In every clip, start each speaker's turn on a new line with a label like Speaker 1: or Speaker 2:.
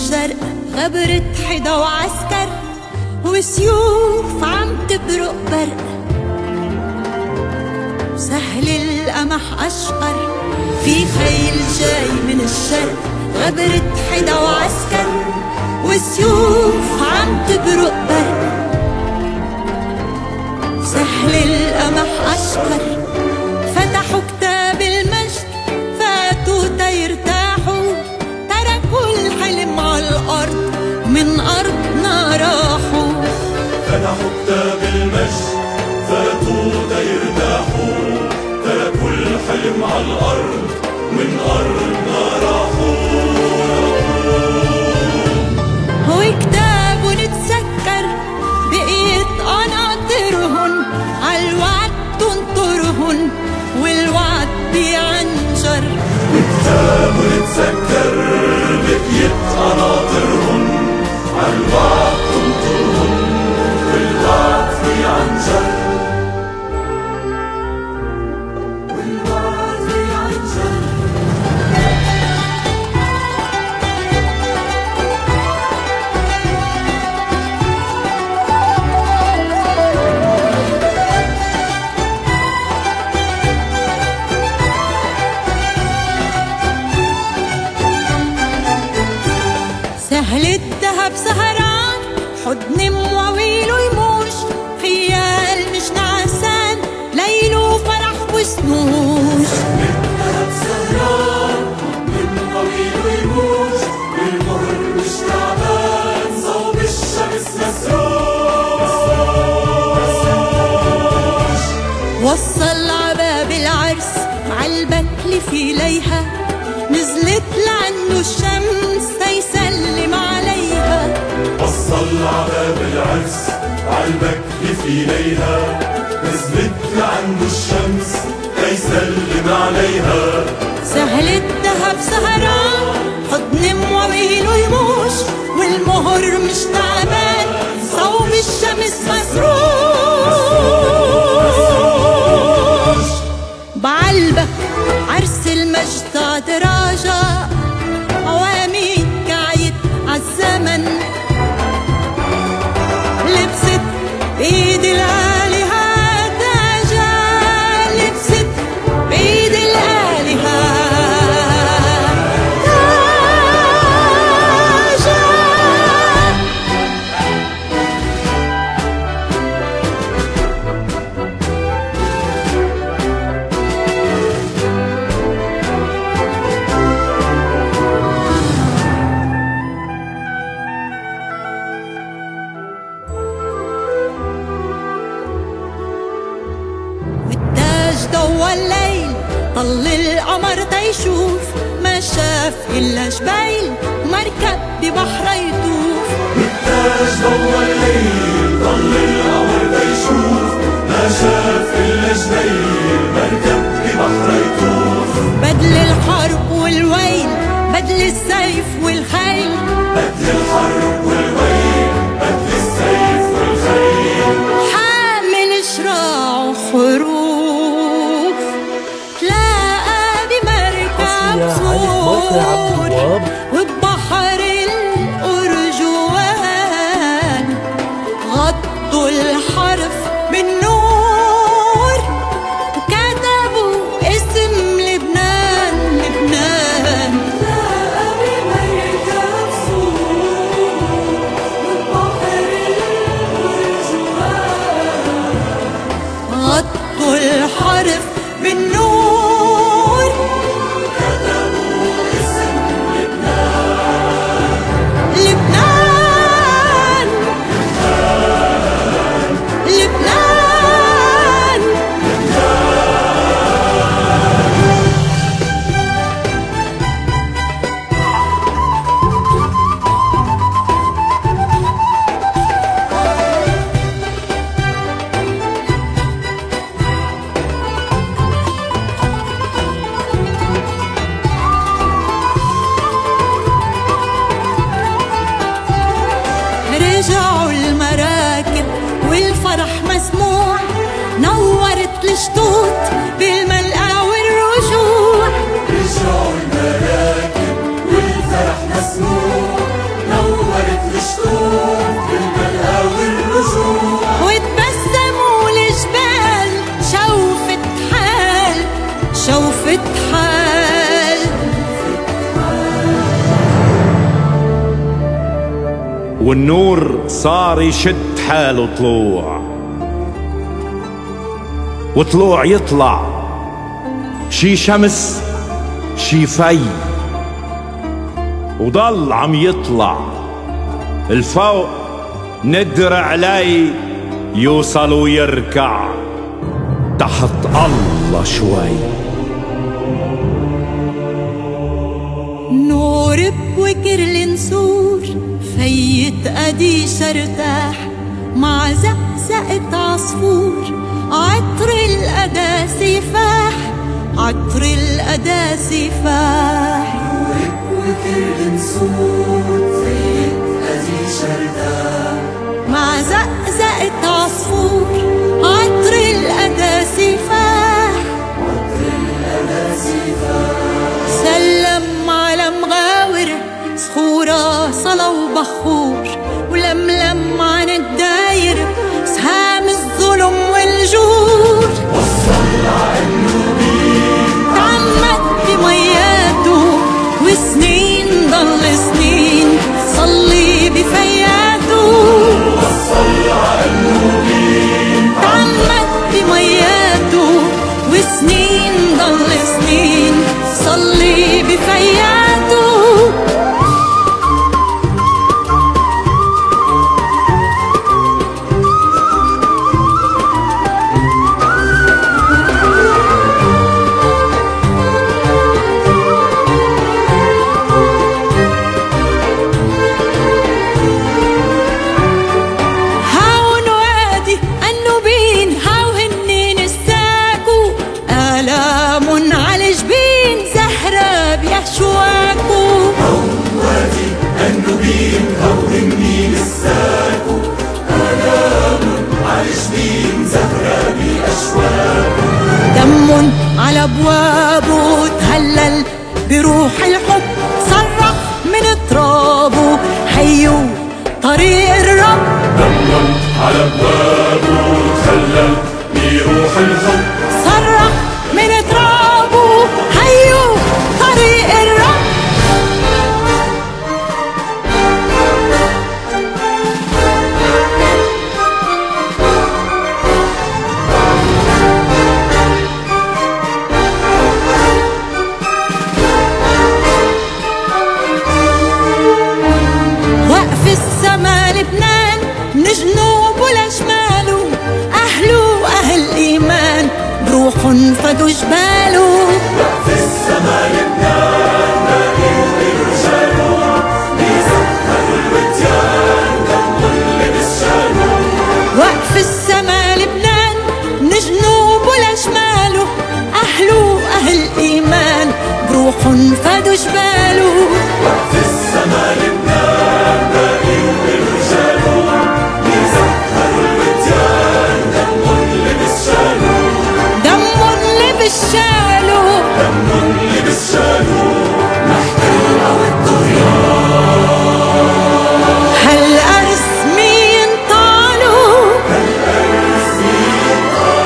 Speaker 1: الشرق غبرة حدا وعسكر وسيوف عم تبرق برق، سهل القمح أشقر في خيل جاي من الشرق غبرة حدا وعسكر وسيوف عم تبرق برق، سهل القمح أشقر. فتحوا كتاب المجد فاتوا تيرتاحوا، تركوا الحلم على الأرض من أرضنا راحوا.
Speaker 2: فتحوا كتاب المجد فاتوا تيرتاحوا، تركوا الحلم على الأرض من أرضنا راحوا.
Speaker 1: وكتاب ونتسكر بقيت قناطرهن، عالوعد تنطرهن والوعد بيعنجر.
Speaker 2: وكتاب ونتسكر بقيت قناطرهن، عالوعد تنطرهن والوعد بيعنجر. والوعد بيعنجر.
Speaker 1: سهل الذهب سهران حضن مواويل ويموش، خيال مش نعسان ليل وفرح وسنوش.
Speaker 2: سهل الذهب سهران حضن مواويل ويموش، والمهر مش تعبان صوب الشمس مسروش.
Speaker 1: وصل عباب العرس عالبكل في ليها، نزلت لعنده الشمس تيسلم عليها.
Speaker 2: وصل عباب العرس عالبكل في ليها، نزلت لعنده الشمس تيسلم عليها.
Speaker 1: سهل الذهب سهران حضن مواويل ويموش، والمهر مش تعبان صوب الشمس مسروش. بعلبك عرس المجد تراجع، عواميد قاعد عالزمن، لبست بإيد الآلهة تاجا، لبست بإيد الآلهة تاجا. ضوى الليل طل القمر تيشوف، ما شاف إلا جبيل مركب ببحر يطوف.
Speaker 2: والتاج ضوى الليل طل القمر تيشوف، ما شاف إلا جبيل مركب ببحر يطوف.
Speaker 1: بدل الحرب والويل بدل السيف والخيل،
Speaker 2: بدل الحرب والويل بدل السيف والخيل،
Speaker 1: حامل شراع وخروف تلاقى بمركب صور وببحر الأرجوان. غطوا الحرف بالنور وكتبوا اسم لبنان. لبنان تلاقى بمركب صور وببحر الأرجوان. غطوا الحرف بالنور
Speaker 2: كتبوا اسم لبنان.
Speaker 1: لبنان لبنان. رجعوا المراكب والفرح مسموع، نورت الشطوط بالملقى والرجوع.
Speaker 2: رجعوا المراكب والفرح مسموع،
Speaker 3: والنور صار يشد حاله طلوع، وطلوع يطلع شي شمس شي في، وضل عم يطلع الفوق ندر علي يوصل ويركع تحت الله شوي.
Speaker 1: نور بوكر نسور فيت قديش ارتاح مع زقزقة عصفور، عطر القداسي فاح، عطر القداسي فاح.
Speaker 2: نور بوكر نسور فيت قديش ارتاح
Speaker 1: مع زقزقة عصفور، عطر القداسي فاح،
Speaker 2: عطر القداسي فاح.
Speaker 1: سلم على مغاور صخورة صلا وبخور، ولملم عن الداير سهام الظلم والجور.
Speaker 2: وصل عالنوبين
Speaker 1: تعمد بمياته وسنين ضل سنين صلي بفياته.
Speaker 2: وصل عالنوبين
Speaker 1: تعمد بمياته وسنين ضل سنين صلي بفياته. دم على ابوابه تهلل بروح الحب، صرخ من ترابه حيوا طريق الرب.
Speaker 2: دم على ابوابه تهلل بروح الحب،
Speaker 1: صرخ من ترابه حيوا طريق الرب. لبنان من جنوبه لشماله، أهله أهل إيمان بروح فدوا جباله.
Speaker 2: وقف السما لبنان باقي ورجاله، بيسهروا الوديان دم اللي بالشاله.
Speaker 1: وقف السما لبنان من جنوبه لشماله، أهله أهل إيمان بروح فدوا جباله.
Speaker 2: وقف السما لبنان باقي ورجاله، بيسهروا الوديان دم اللي بالشاله.
Speaker 1: دم اللي بالشاله،
Speaker 2: دم اللي بالشاله، نحتل أو الطغيان.
Speaker 1: هالأرز مين طالو،
Speaker 2: هالأرز مين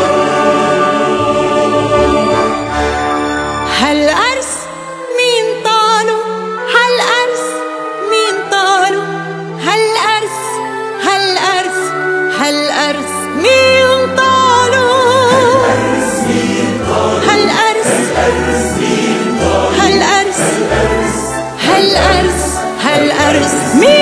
Speaker 1: هالأرز مين طالو، هالأرز مين طالو، هالأرز هالأرز هالأرز مين طالو، هالأرز هالأرز هالأرز هالأرز مين